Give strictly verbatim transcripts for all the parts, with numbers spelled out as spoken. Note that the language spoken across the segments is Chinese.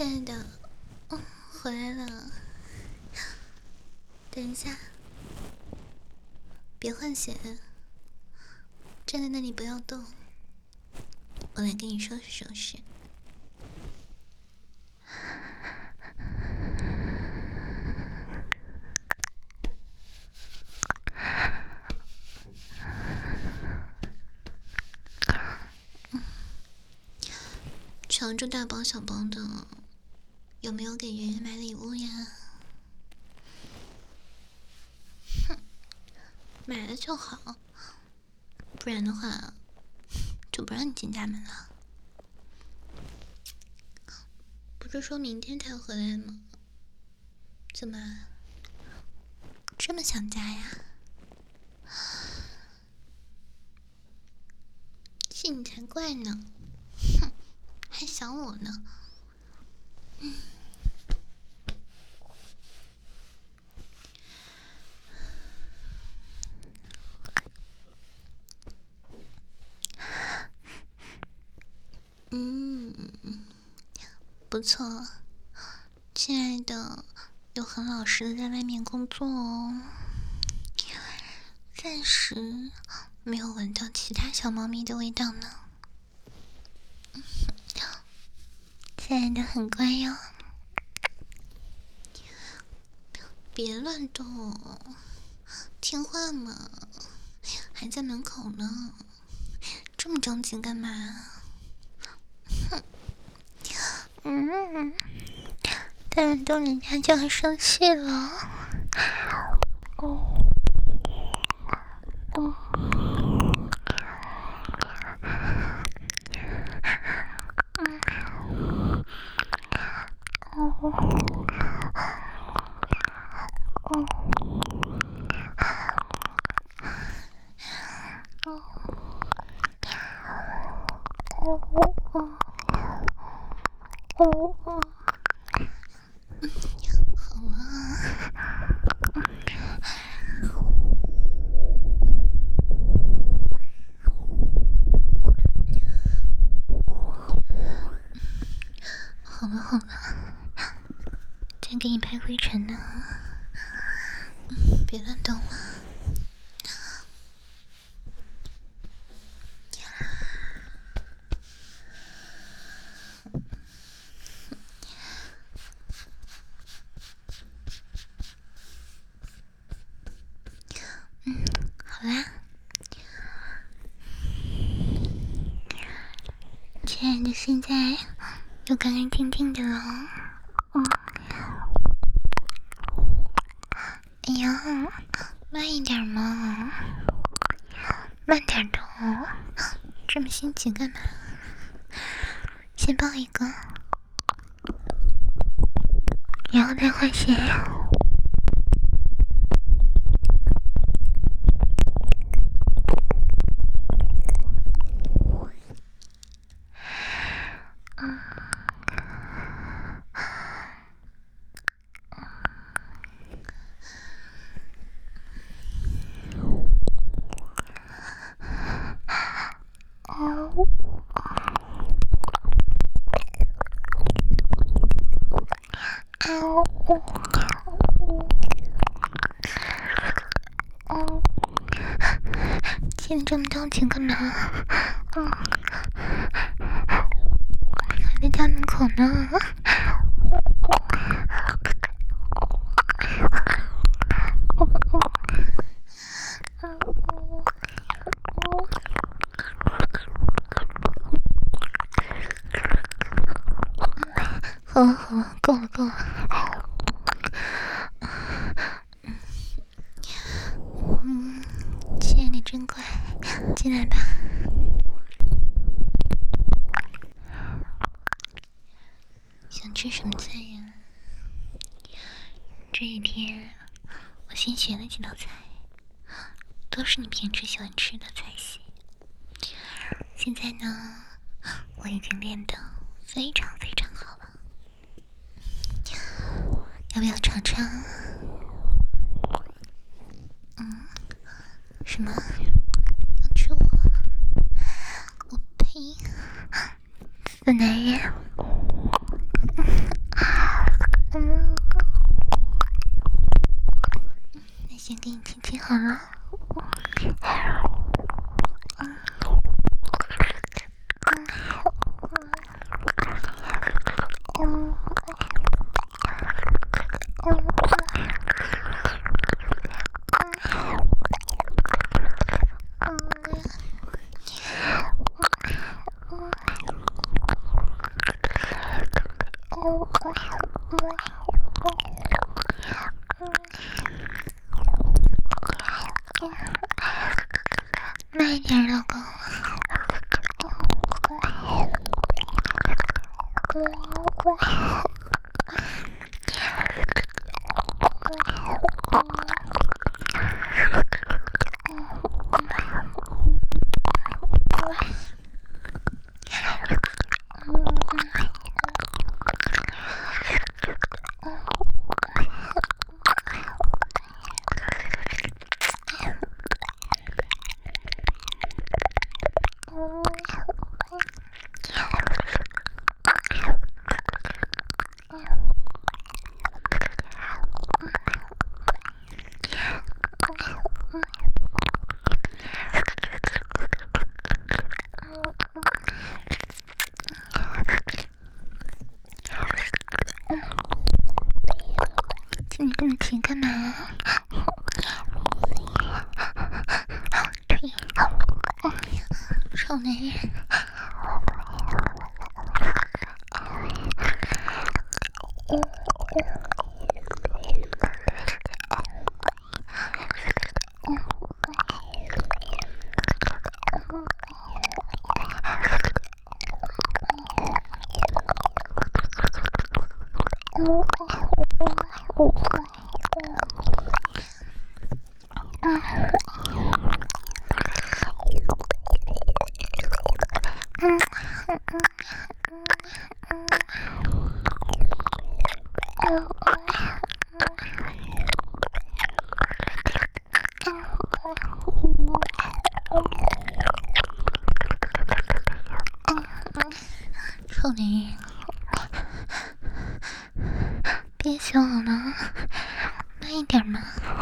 亲爱的，哦，回来了。等一下，别换鞋，站在那里不要动，我来给你收拾收拾。床住大包小包的，有没有给圆圆买礼物呀？哼，买了就好，不然的话就不让你进家门了。不是说明天才回来吗？怎么这么想家呀？信你才怪呢！哼，还想我呢。嗯。嗯，不错，亲爱的，有很老实的在外面工作哦，暂时没有闻到其他小猫咪的味道呢。亲爱的很乖哟，别乱动，听话嘛，还在门口呢，这么着急干嘛？哼，嗯，再乱动人家就要生气了。哦，哦，嗯，哦，哦，哦，哦，哦，好了。好了好了，再给你拍灰尘呢，别乱动了。嗯，好啦，亲爱的，现在又干干净净的了。嗯，哎呀，慢一点嘛，慢点的哦，这么心急干嘛？先抱一个，然后再换鞋。现在这么着急干嘛？嗯，还在家门口呢。好了好了，够了够了。嗯，亲爱的真乖，进来吧。想吃什么菜呀？这一天我新学了几道菜，都是你平时喜欢吃的菜系。现在呢，我已经练得非常非常好了，要不要尝尝？嗯，什么？要吃我？我呸！死男人！ 你这么甜干嘛？呸！臭男人！臭女人，别笑了，慢一点嘛。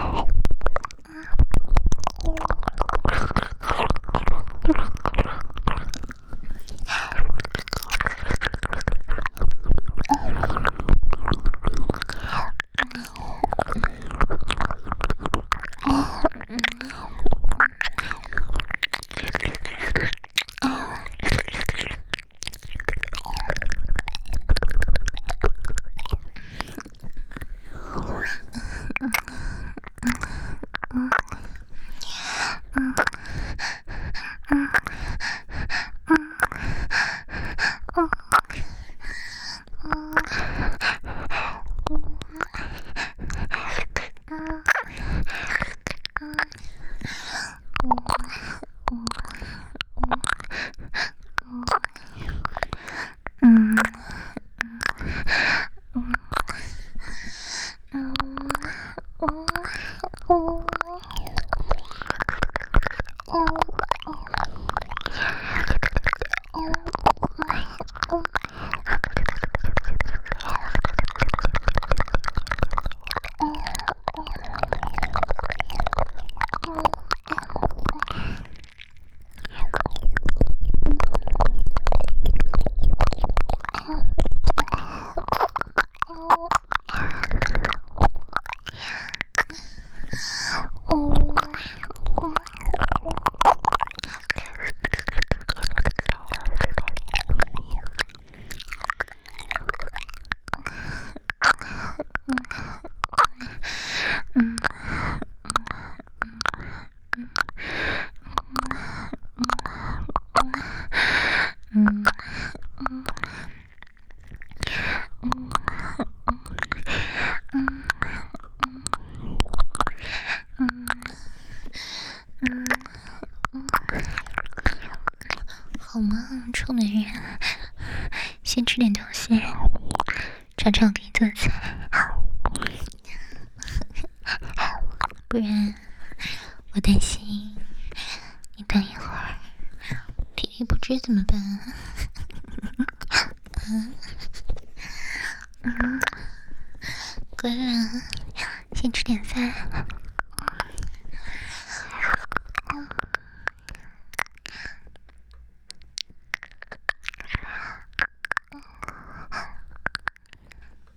好吗，臭男人，先吃点东西，尝尝我给你做的菜，不然我担心你等一会儿体力不支怎么办啊？嗯嗯，乖了，先吃点饭。